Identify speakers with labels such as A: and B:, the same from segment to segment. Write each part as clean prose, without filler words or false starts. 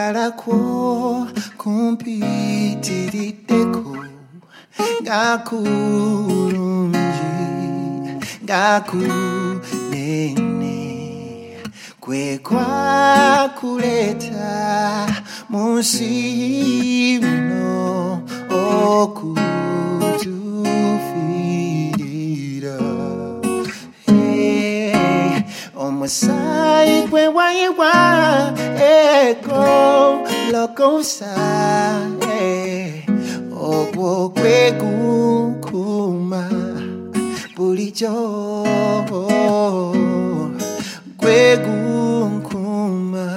A: Galakwo kumpitirideko gakulungi gakunene kwe kwakuleta munsi muno okutufirira omusaayi gwe wayiwa ego lokosa ogwo gwe gukuma bulijjo gwe gukuma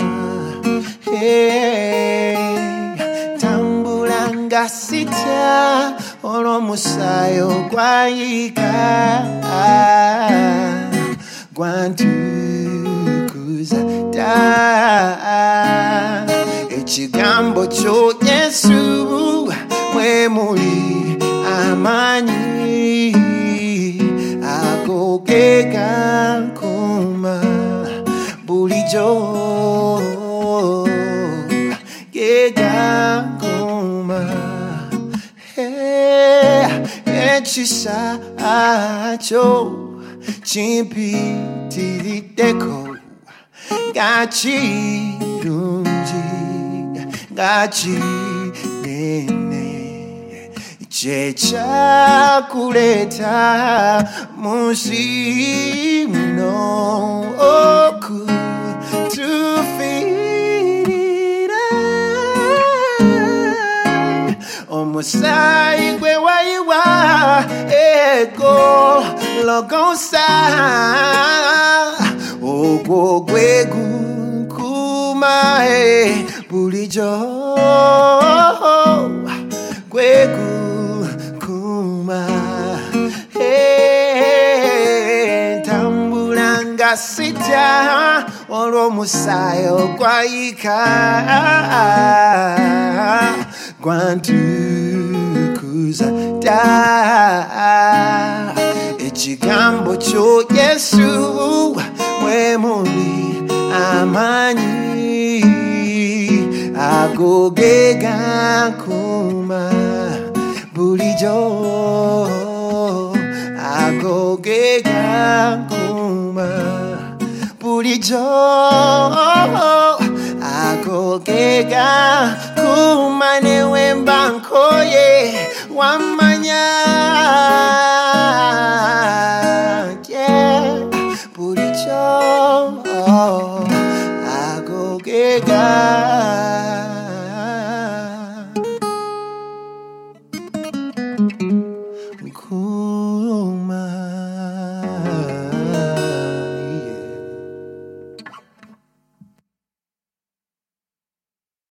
A: tambula nga sitya olw'omusaayi ogwayiika gwantukuza ddala ekigambo kyo Yesu mwe muli amaanyi ago ge gankuma bulijjo ge gankuma ekisa kyo chimpitirideko gakirungi gakinene kyekyakuleta munsi muno okutufirira omusaayi gwe wayiwa ego lokosa ogwo gwe gukuma bulijjo gwe gukuma tambula nga sitya olw'omusaayi ogwayiika gwantukuza ddala ekigambo kyo Yesu mwe muli amaanyi ago ge gankuma bulijjo ago ge gankuma bulijjo ago ge gankuma newe mba nkoye